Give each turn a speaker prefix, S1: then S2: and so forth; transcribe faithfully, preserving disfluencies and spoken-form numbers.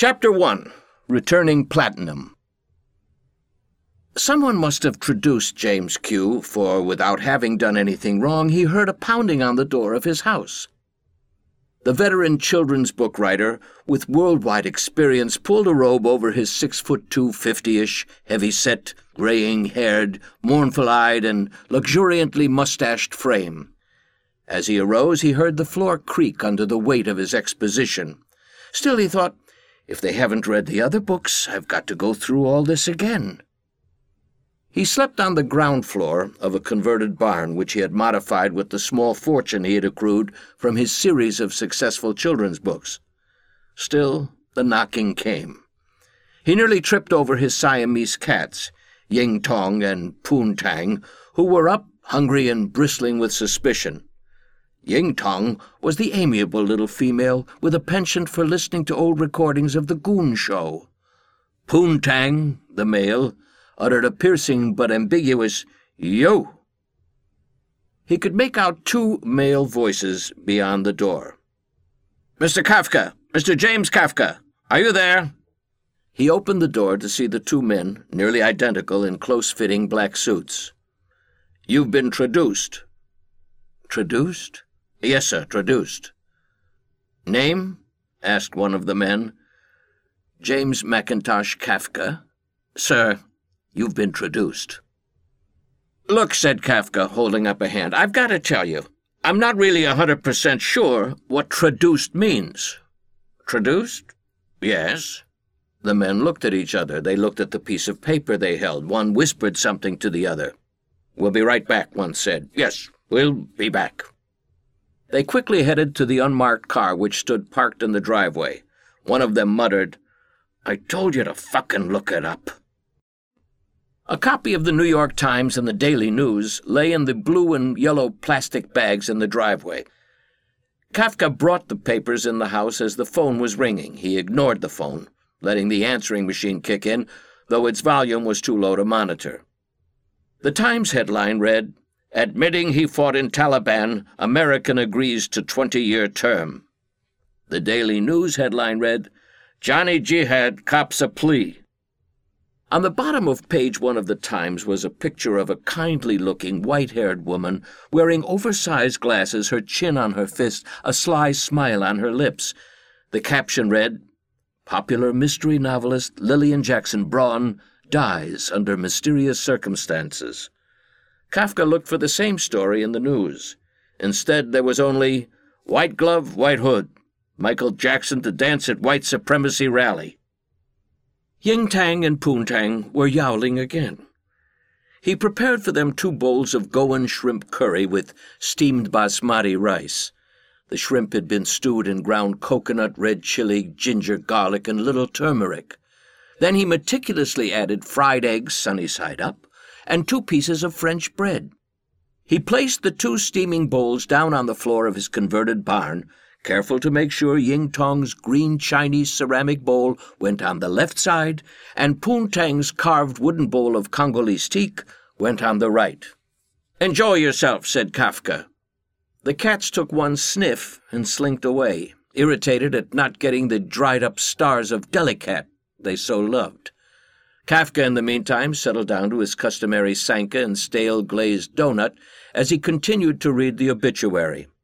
S1: Chapter one. Returning Platinum. Someone must have traduced James Q., for without having done anything wrong, he heard a pounding on the door of his house. The veteran children's book writer, with worldwide experience, pulled a robe over his six-foot-two, fifty-ish, heavy-set, graying-haired, mournful-eyed, and luxuriantly mustached frame. As he arose, he heard the floor creak under the weight of his exposition. Still, he thought, if they haven't read the other books, I've got to go through all this again. He slept on the ground floor of a converted barn which he had modified with the small fortune he had accrued from his series of successful children's books. Still, the knocking came. He nearly tripped over his Siamese cats, Ying Tong and Poon Tang, who were up, hungry and bristling with suspicion. Ying Tong was the amiable little female with a penchant for listening to old recordings of the Goon Show. Poon Tang, the male, uttered a piercing but ambiguous "Yo!" He could make out two male voices beyond the door. "Mister Kafka! Mister James Kafka! Are you there?" He opened the door to see the two men, nearly identical in close-fitting black suits. "You've been traduced." "Traduced?" "Yes, sir, traduced." "Name?" asked one of the men. "James Mackintosh Kafka. Sir, you've been traduced." "Look," said Kafka, holding up a hand, "I've got to tell you, I'm not really a hundred percent sure what traduced means." "Traduced?" "Yes." The men looked at each other. They looked at the piece of paper they held. One whispered something to the other. "We'll be right back," one said. "Yes, we'll be back." They quickly headed to the unmarked car which stood parked in the driveway. One of them muttered, "I told you to fucking look it up." A copy of the New York Times and the Daily News lay in the blue and yellow plastic bags in the driveway. Kafka brought the papers in the house as the phone was ringing. He ignored the phone, letting the answering machine kick in, though its volume was too low to monitor. The Times headline read, "Admitting he fought in Taliban, American agrees to twenty-year term." The Daily News headline read, "Johnny Jihad cops a plea." On the bottom of page one of the Times was a picture of a kindly-looking, white-haired woman wearing oversized glasses, her chin on her fist, a sly smile on her lips. The caption read, "Popular mystery novelist Lillian Jackson Braun dies under mysterious circumstances." Kafka looked for the same story in the news. Instead, there was only, "White glove, white hood. Michael Jackson to dance at white supremacy rally." Ying Tang and Poon Tang were yowling again. He prepared for them two bowls of Goan shrimp curry with steamed basmati rice. The shrimp had been stewed in ground coconut, red chili, ginger, garlic, and little turmeric. Then he meticulously added fried eggs sunny side up, and two pieces of French bread. He placed the two steaming bowls down on the floor of his converted barn, careful to make sure Ying Tong's green Chinese ceramic bowl went on the left side, and Poon Tang's carved wooden bowl of Congolese teak went on the right. "Enjoy yourself," said Kafka. The cats took one sniff and slinked away, irritated at not getting the dried-up stars of Delicat they so loved. Kafka, in the meantime, settled down to his customary Sanka and stale glazed donut as he continued to read the obituary.